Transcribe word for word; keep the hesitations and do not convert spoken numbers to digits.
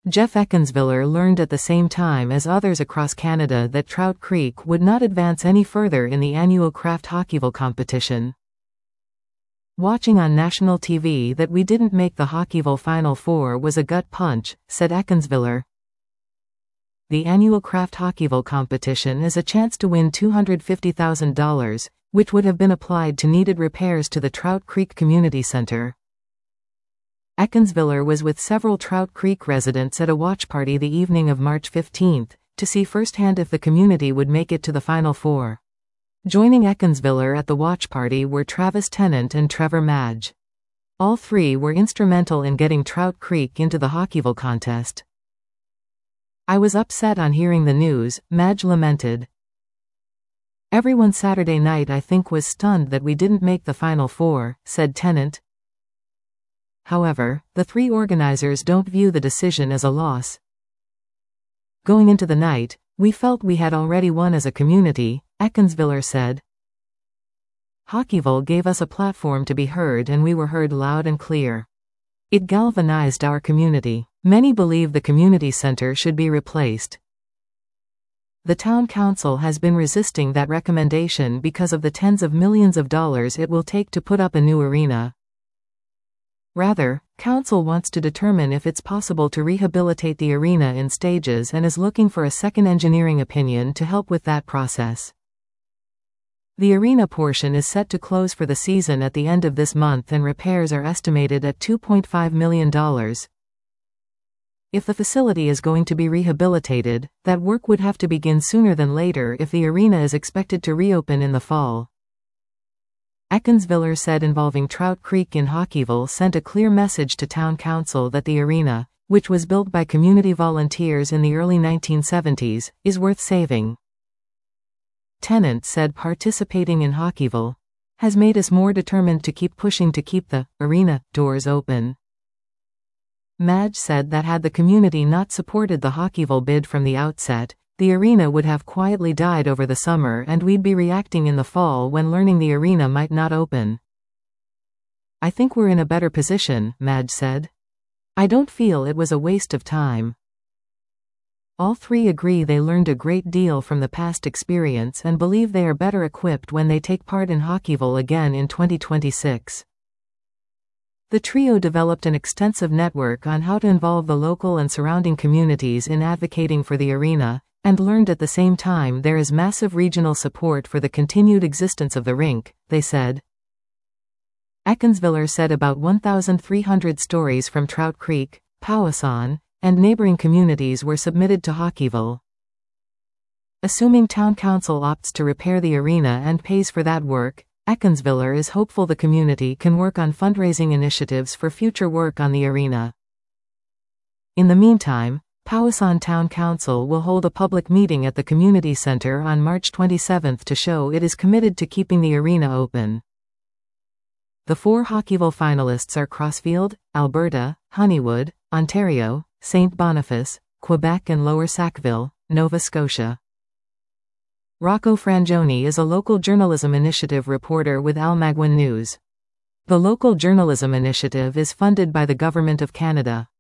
Jeff Eckansviller learned at the same time as others across Canada that Trout Creek would not advance any further in the annual Kraft Hockeyville competition. Watching on national T V that we didn't make the Hockeyville Final Four was a gut punch, said Eckansviller. The annual Kraft Hockeyville competition is a chance to win two hundred fifty thousand dollars, which would have been applied to needed repairs to the Trout Creek Community Center. Eckansviller was with several Trout Creek residents at a watch party the evening of March fifteenth, to see firsthand if the community would make it to the Final Four. Joining Eckansviller at the watch party were Travis Tennant and Trevor Madge. All three were instrumental in getting Trout Creek into the Hockeyville contest. I was upset on hearing the news, Madge lamented. Everyone Saturday night I think was stunned that we didn't make the Final Four, said Tennant. However, the three organizers don't view the decision as a loss. Going into the night, we felt we had already won as a community, Eckansviller said. Hockeyville gave us a platform to be heard and we were heard loud and clear. It galvanized our community. Many believe the community center should be replaced. The town council has been resisting that recommendation because of the tens of millions of dollars it will take to put up a new arena. Rather, council wants to determine if it's possible to rehabilitate the arena in stages and is looking for a second engineering opinion to help with that process. The arena portion is set to close for the season at the end of this month and repairs are estimated at two point five million dollars. If the facility is going to be rehabilitated, that work would have to begin sooner than later if the arena is expected to reopen in the fall. Eckansviller said involving Trout Creek in Hockeyville sent a clear message to town council that the arena, which was built by community volunteers in the early nineteen seventies, is worth saving. Tennant said participating in Hockeyville has made us more determined to keep pushing to keep the arena doors open. Madge said that had the community not supported the Hockeyville bid from the outset, the arena would have quietly died over the summer and we'd be reacting in the fall when learning the arena might not open. I think we're in a better position, Madge said. I don't feel it was a waste of time. All three agree they learned a great deal from the past experience and believe they are better equipped when they take part in Hockeyville again in twenty twenty-six. The trio developed an extensive network on how to involve the local and surrounding communities in advocating for the arena, and learned at the same time there is massive regional support for the continued existence of the rink, they said. Eckansviller said about one thousand three hundred stories from Trout Creek, Powassan, and neighboring communities were submitted to Hockeyville. Assuming town council opts to repair the arena and pays for that work, Eckansviller is hopeful the community can work on fundraising initiatives for future work on the arena. In the meantime, Powassan Town Council will hold a public meeting at the community center on March twenty-seventh to show it is committed to keeping the arena open. The four Hockeyville finalists are Crossfield, Alberta, Honeywood, Ontario, Saint Boniface, Quebec and Lower Sackville, Nova Scotia. Rocco Frangioni is a local journalism initiative reporter with Almaguin News. The local journalism initiative is funded by the Government of Canada.